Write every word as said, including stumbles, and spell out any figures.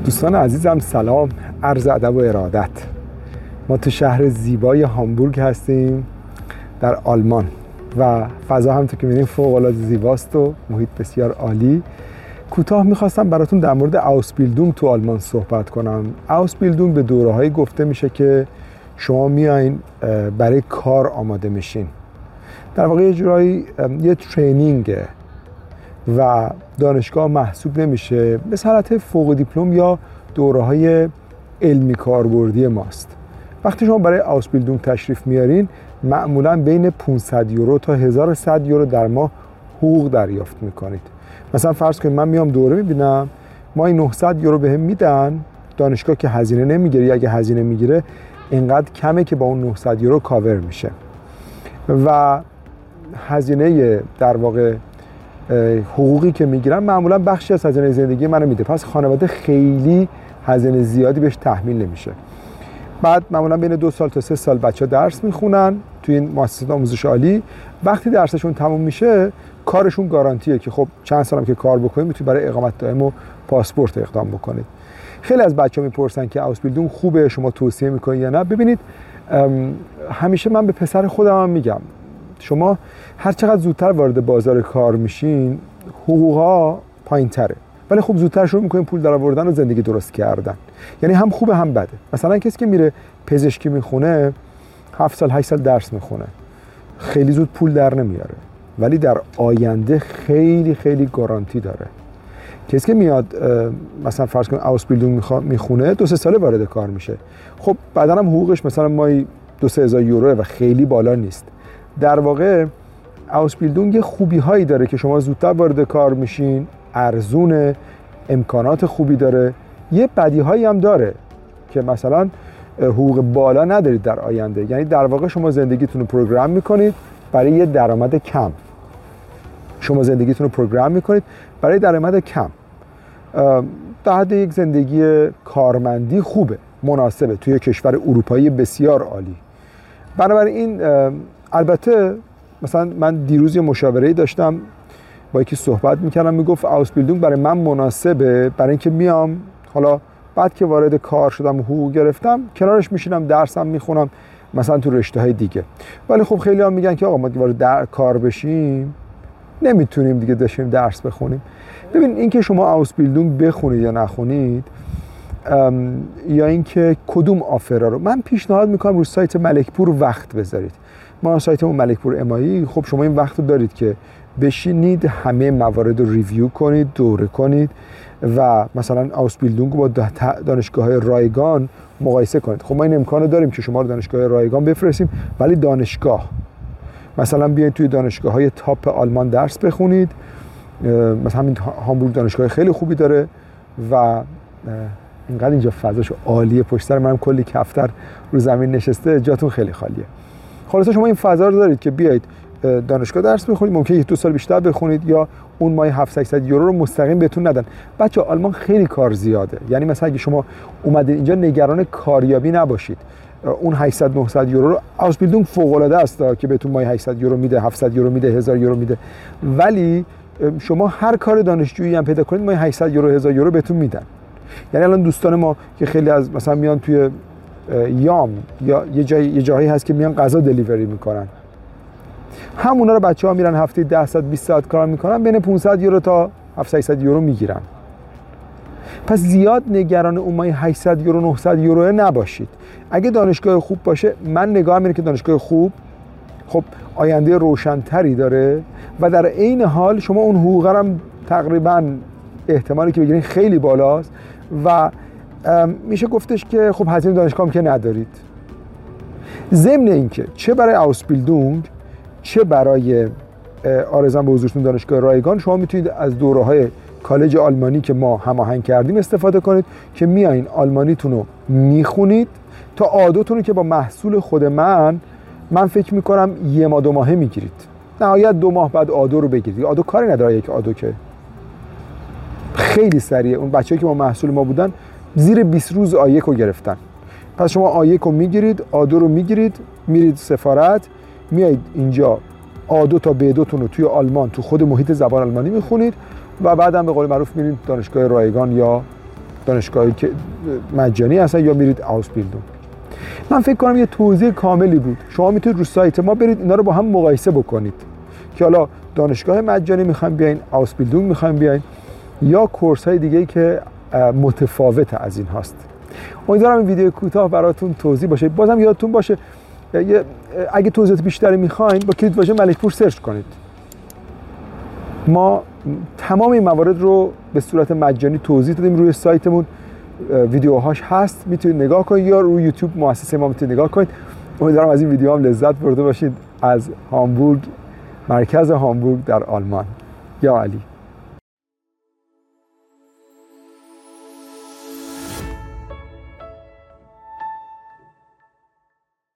دوستان عزیزم سلام، عرض ادب و ارادت. ما تو شهر زیبای هامبورگ هستیم در آلمان و فضا همونطور که می‌بینید فوق‌العاده زیباست و محیط بسیار عالی. کوتاه می‌خواستم براتون در مورد اوسبیلدونگ تو آلمان صحبت کنم. اوسبیلدونگ به دوره‌هایی گفته میشه که شما میایین برای کار آماده میشین. در واقع یه جورایی یه ترینینگه و دانشگاه محسوب نمیشه، به حالت فوق دیپلم یا دوره‌های علمی کاربردی ماست. وقتی شما برای اوسبیلدونگ تشریف میارین معمولاً بین پانصد یورو تا هزار و صد یورو در ماه حقوق دریافت میکنید. مثلا فرض کنید من میام دوره میبینم، ما این نهصد یورو بهم میدن، دانشگاه که هزینه نمیگیره یا اگه هزینه میگیره اینقدر کمه که با اون نهصد یورو کاور میشه و هزینه در واقع حقوقی که میگیرم معمولا بخشی از هزینه زندگی منو میده، پس خانواده خیلی هزینه زیادی بهش تحمیل نمیشه. بعد معمولا بین دو سال تا سه سال بچه ها درس میخونن توی این مؤسسات آموزش عالی. وقتی درسشون تموم میشه کارشون گارانتیه که خب چند سالم که کار بکنید میتونید برای اقامت دائم و پاسپورت اقدام بکنید. خیلی از بچه‌ها میپرسن که اوسبیلدونگ خوبه، شما توصیه میکنید یا نه؟ ببینید همیشه من به پسر خودم هم میگم شما هر چقدر زودتر وارد بازار کار میشین حقوقا پایین‌تره، ولی خب زودتر شروع میکنین پول درآوردن و زندگی درست کردن. یعنی هم خوبه هم بده. مثلا کسی که میره پزشکی میخونه هفت سال هشت سال درس میخونه خیلی زود پول در نمیاره، ولی در آینده خیلی خیلی گارانتی داره. کسی که میاد مثلا فرض کن اوسبیلدونگ میخونه دو سه ساله وارد کار میشه، خب بعداً هم حقوقش مثلا مایی دو سه هزار یوروه و خیلی بالا نیست. در واقع اوسبیلدونگ خوبی هایی داره که شما زودتر وارد کار میشین، ارزونه، امکانات خوبی داره. یه بدی هایی هم داره که مثلا حقوق بالا ندارید در آینده، یعنی در واقع شما زندگیتون رو پروگرام میکنید برای یه درآمد کم. شما زندگیتون رو پروگرام میکنید برای درآمد کم. در حد یک زندگی کارمندی خوبه، مناسبه توی کشور اروپایی بسیار عالی. بنابراین البته مثلا من دیروز یه مشاوره‌ای داشتم با یکی صحبت میکردم، میگفت اوسبیلدونگ برای من مناسبه برای اینکه میام حالا بعد که وارد کار شدم و حقوق گرفتم کنارش میشینم درسم میخونم مثلا تو رشته‌های دیگه. ولی خب خیلی هم میگن که آقا ما وارد کار بشیم نمیتونیم دیگه داشتیم درس بخونیم. ببین این که شما اوسبیلدونگ بخونید یا نخونید یا اینکه کدوم آفرا رو، من پیشنهاد میکنم رو سایت ملکپور وقت بذارید. ما سایتمون ملکپور امایی، خب شما این وقت رو دارید که بشینید همه موارد رو ریویو کنید، دوره کنید و مثلا اوسبیلدونگ با دانشگاه‌های رایگان مقایسه کنید. خب ما این امکانو داریم که شما رو دانشگاه رایگان بفرستیم، ولی دانشگاه مثلا بیاید توی دانشگاه‌های تاپ آلمان درس بخونید. مثلا همین هامبورگ دانشگاه خیلی خوبی داره و اینقدر اینجا فضاش عالیه، پشت سر منم کلی کفتر رو زمین نشسته، جاتون خیلی خالیه. خلاصه شما این فضا رو دارید که بیایید دانشگاه درس بخونید، ممکنه یک دو سال بیشتر بخونید یا اون ماه هفتصد هشتصد یورو رو مستقیم بهتون ندن. بچه آلمان خیلی کار زیاده، یعنی مثلا اگه شما اومدید اینجا نگران کاریابی نباشید. اون هشتصد نهصد یورو رو اوسبیلدونگ فوق العاده است که بهتون ماه هشتصد یورو میده، هفتصد یورو میده، هزار یورو میده، ولی شما هر کار دانشجویی هم پیدا کنید ماه هشتصد یورو هزار یورو بهتون میدن. یعنی الان دوستان ما که خیلی از مثلا میان توی یام یا یه جای یه جایی هست که میان غذا دلیوری میکنن، همونا رو بچه‌ها میرن هفته ده ساعت بیست ساعت کار میکنن، بین پانصد یورو تا هفتصد هشتصد یورو میگیرن. پس زیاد نگران اون ماه هشتصد یورو نهصد یورو نباشید. اگه دانشگاه خوب باشه، من نگاه میکنم که دانشگاه خوب خب آینده روشن‌تری داره و در عین حال شما اون حقوق هم تقریبا احتمالی که بگیرین خیلی بالاست و میشه گفتش که خب هزینه دانشگاه هم که ندارید. ضمن اینکه چه برای اوسبیلدونگ چه برای آرزوام به حضورتون دانشگاه رایگان شما میتونید از دوره‌های کالج آلمانی که ما هماهنگ کردیم استفاده کنید که میایین آلمانیتون رو میخونید تا آدوتون رو که با محصول خود من من فکر میکنم یه ماه دو ماهه میگیرید، نهایت دو ماه بعد آدو رو بگیرید. آدو کاری نداره، یک آدو که خیلی سریعه. اون بچه‌ای که با محصول ما بودن زیر بیست روز آیک رو گرفتن. پس شما آیک رو میگیرید، آدو رو میگیرید، میرید سفارت، میایید اینجا آدو تا به دوتون رو توی آلمان تو خود محیط زبان آلمانی میخونید و بعدم به قول معروف میرید دانشگاه رایگان یا دانشگاهی که مجانی هستن یا میرید آوسبیلدونگ. من فکر کنم یه توضیح کاملی بود. شما میتونید رو سایت ما برید اینا رو با هم مقایسه بکنید که حالا دانشگاه مجانی میخوایم بیاین، آوسبیلدونگ میخوایم بیاین، یا کورس های دیگه‌ای که متفاوت از این هاست. امیدوارم این ویدیو کوتاه براتون توضیح باشه. بازم یادتون باشه اگه توضیحات بیشتری میخواین با کلید واژه ملکپور سرچ کنید. ما تمام این موارد رو به صورت مجانی توضیح دادیم روی سایتمون، ویدیوهاش هست، میتونید نگاه کنید، یا روی یوتیوب مؤسسه ما میتونید نگاه کنید. امیدوارم از این ویدیو هم لذت برده باشید. از هامبورگ، مرکز هامبورگ در آلمان. یا علی.